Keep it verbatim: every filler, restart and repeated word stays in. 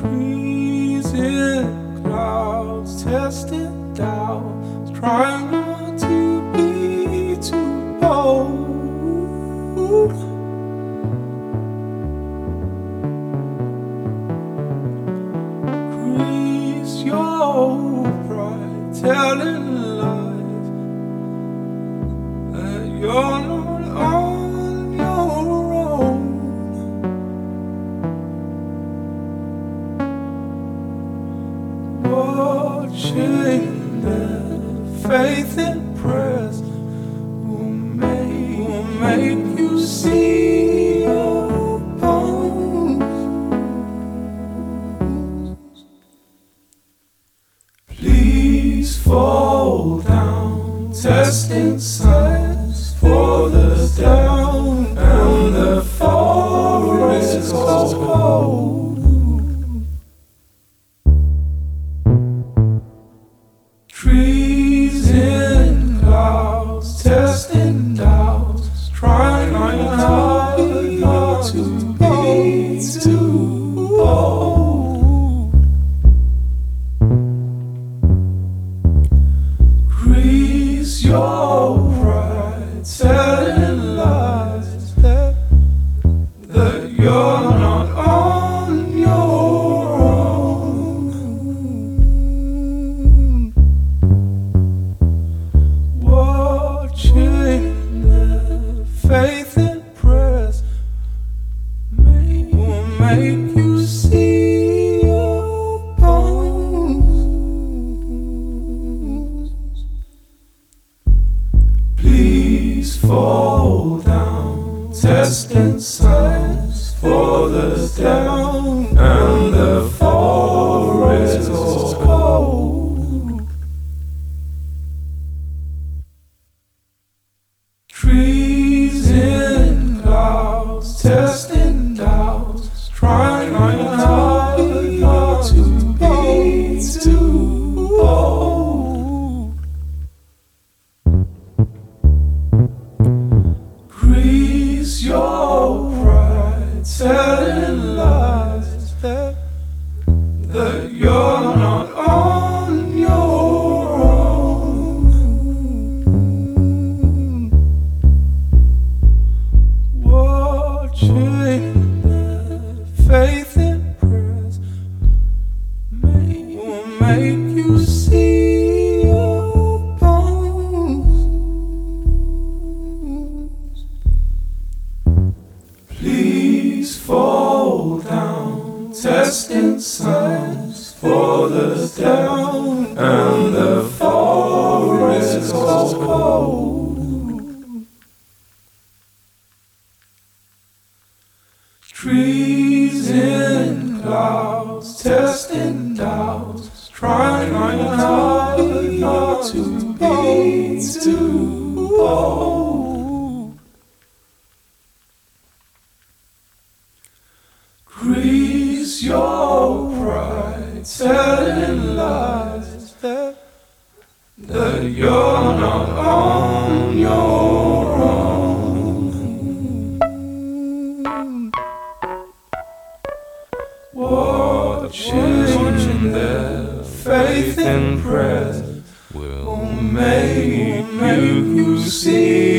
Trees in clouds, testing doubts, trying not to be too bold. Grease your pride, telling lies that you're not on your own. Watching the faith and prayers will make, will make you see your bones. Please fall down, testing signs for the down, and the forest is cold. Trees in clouds, testing doubts, trying hard not to be too bold. Grease your pride, telling lies that, that you're not on your own. Watching the faith and prayers may, will make you see your bones. Please fall down, testing signs for the down, and the forest is cold. Trees in clouds, testing doubts, trying hard not to be too bold. Grease your pride, telling lies that, that you're not on your own. Watching the faith and prayers may, will make you see your bones. Please fall down, testing signs for the down, and the forest is cold. Trees in clouds, testing doubts, trying hard not to be too bold. Grease your pride, telling lies that, that you're not on your own. Watching their faith and prayer will make, make you see